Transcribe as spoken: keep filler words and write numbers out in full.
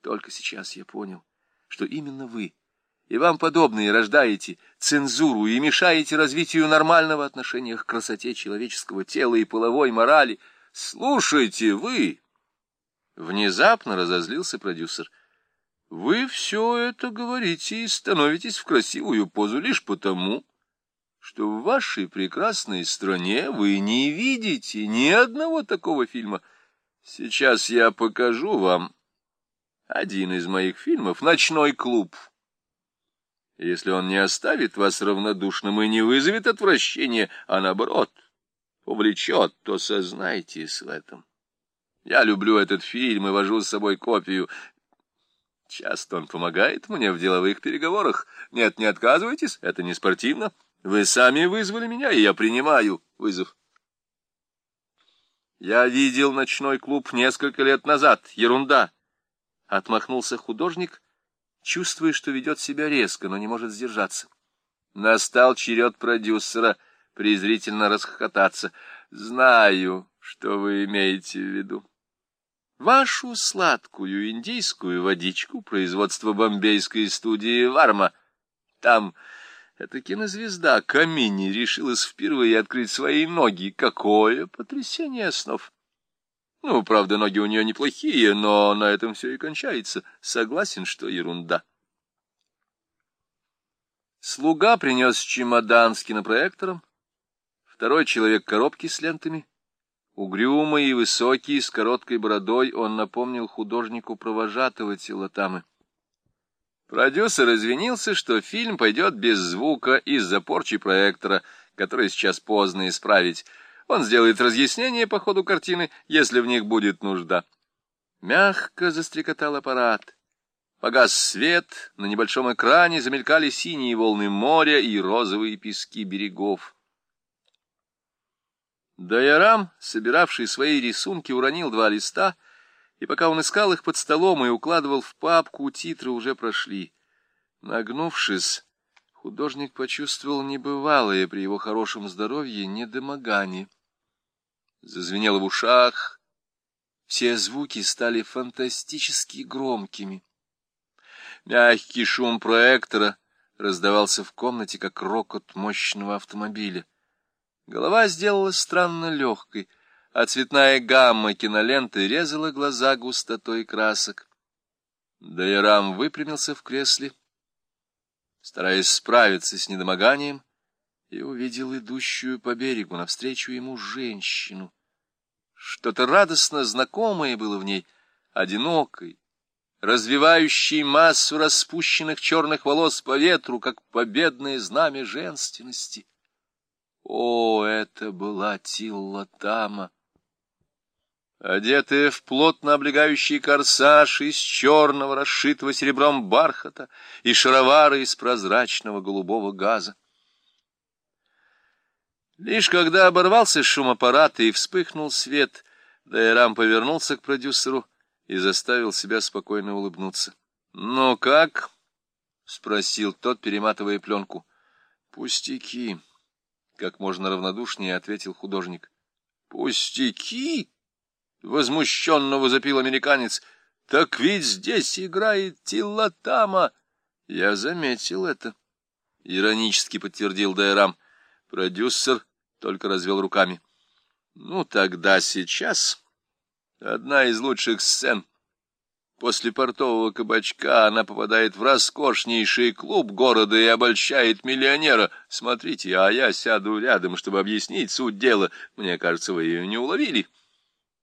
Только сейчас я понял, что именно вы и вам подобные рождаете цензуру и мешаете развитию нормального отношения к красоте человеческого тела и половой морали. Слушайте, вы! Внезапно разозлился продюсер. Вы все это говорите и становитесь в красивую позу лишь потому, что в вашей прекрасной стране вы не видите ни одного такого фильма. Сейчас я покажу вам один из моих фильмов «Ночной клуб». Если он не оставит вас равнодушным и не вызовет отвращения, а наоборот увлечет, то сознайтесь в этом. Я люблю этот фильм и вожу с собой копию. Часто он помогает мне в деловых переговорах. Нет, не отказывайтесь, это не спортивно. Вы сами вызвали меня, и я принимаю вызов. Я видел «Ночной клуб» несколько лет назад. Ерунда. Отмахнулся художник, чувствуя, что ведет себя резко, но не может сдержаться. Настал черед продюсера презрительно расхохотаться. Знаю, что вы имеете в виду. Вашу сладкую индийскую водичку производства бомбейской студии «Варма». Там эта кинозвезда Камини решилась впервые открыть свои ноги. Какое потрясение основ! Ну, правда, ноги у нее неплохие, но на этом все и кончается. Согласен, что ерунда. Слуга принес чемодан с кинопроектором, второй человек коробки с лентами. Угрюмый и высокий, с короткой бородой, он напомнил художнику провожатого Телотамы. Продюсер извинился, что фильм пойдет без звука из-за порчи проектора, который сейчас поздно исправить. Он сделает разъяснения по ходу картины, если в них будет нужда. Мягко застрекотал аппарат. Погас свет, на небольшом экране замелькали синие волны моря и розовые пески берегов. Дайорам, собиравший свои рисунки, уронил два листа, и пока он искал их под столом и укладывал в папку, титры уже прошли. Нагнувшись, художник почувствовал небывалое при его хорошем здоровье недомогание. Зазвенело в ушах, все звуки стали фантастически громкими. Мягкий шум проектора раздавался в комнате, как рокот мощного автомобиля. Голова сделалась странно легкой, а цветная гамма киноленты резала глаза густотой красок. Дайорам выпрямился в кресле, стараясь справиться с недомоганием, и увидел идущую по берегу навстречу ему женщину. Что-то радостно знакомое было в ней, одинокой, развивающей массу распущенных черных волос по ветру, как победное знамя женственности. О, это была Тиллотама! Одетая в плотно облегающий корсаж из черного, расшитого серебром бархата, и шаровары из прозрачного голубого газа. Лишь когда оборвался шум аппарата и вспыхнул свет, Дайорам повернулся к продюсеру и заставил себя спокойно улыбнуться. — Ну как? — спросил тот, перематывая пленку. — Пустяки, — как можно равнодушнее ответил художник. — Пустяки? — возмущенно возопил американец. — Так ведь здесь играет Тиллотама. — Я заметил это, — иронически подтвердил Дайорам. Продюсер только развел руками. — Ну, тогда сейчас одна из лучших сцен. После портового кабачка она попадает в роскошнейший клуб города и обольщает миллионера. Смотрите, а я сяду рядом, чтобы объяснить суть дела. Мне кажется, вы ее не уловили. —